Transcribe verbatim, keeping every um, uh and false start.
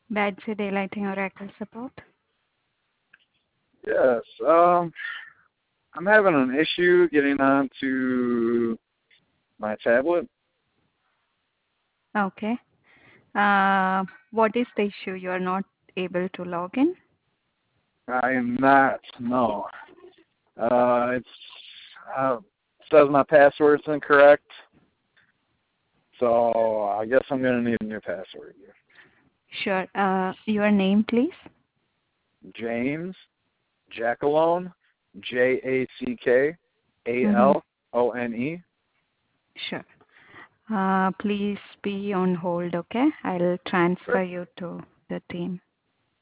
Badge Daylighting Oracle Support. Yes. Um, I'm having an issue getting onto my tablet. Okay. Uh, what is the issue? You are not able to log in? I am not. No. Uh, it's uh, says my password's incorrect. So I guess I'm gonna need a new password. Sure. Uh, your name, please. James Jackalone, J A C K A Mm-hmm. L O N E. Sure. Uh, please be on hold, okay? I'll transfer Sure. you to the team.